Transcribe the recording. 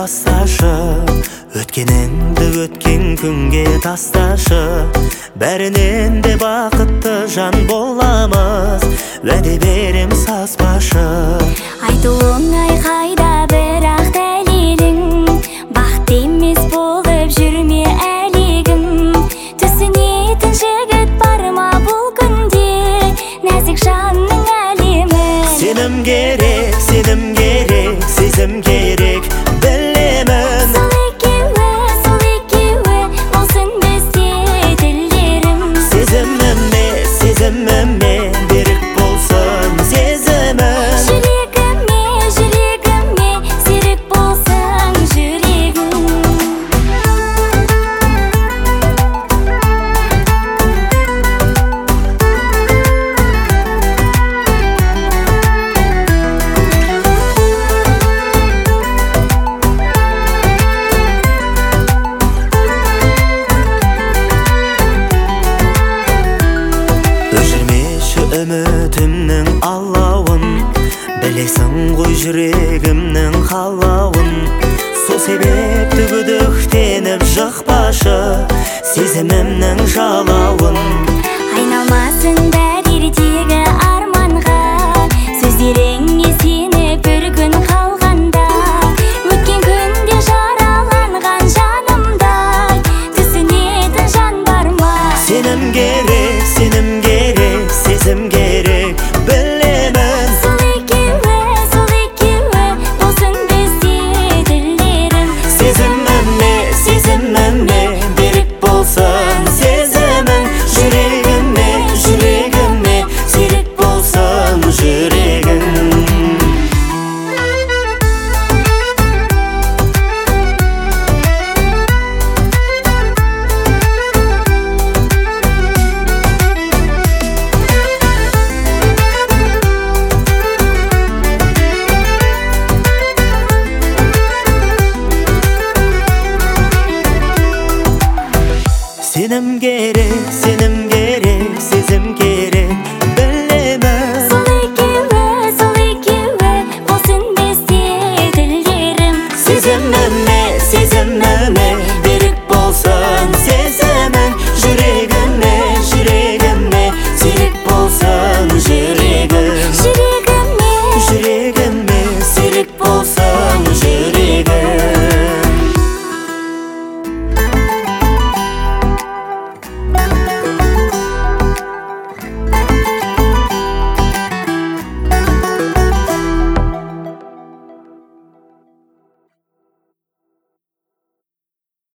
басташы, өткеніңді өткен күнге тасташы. Бәрінен де бақытты жан боламыз, уәде берем саспашы. Айтуың айқайда бірақ дәлелің, бақыт емес болып жүрме әлегім. Түсінетін жігіт бар ма бұл күнде, нәзік жанның әлемі. Сенім керек, сезім керек, білемін. Сол екеуі, болсын бізде тілдерім. Сезіміме берік болсын сезімім. Жүрегіме серік болсын жүрегім. Үмітімнің алауын, білесің ғой жүрегімнің қалауын. Сол себепті күдіктеніп жықпашы сезімімнің жалауын. Айналмасын бәр ертегі арманға, сөздеріңе сеніп бір күн қалғанда. Өткен күнде жараланған жанымдай, түсінетін жан бар ма? Сенім керек, сезім керек, білемін. Сол екеуі, болсын бізде тілдерім. Сезіміме берік болсын сезімің. Жүрегіме серік болсын жүрегің. Сенім керек,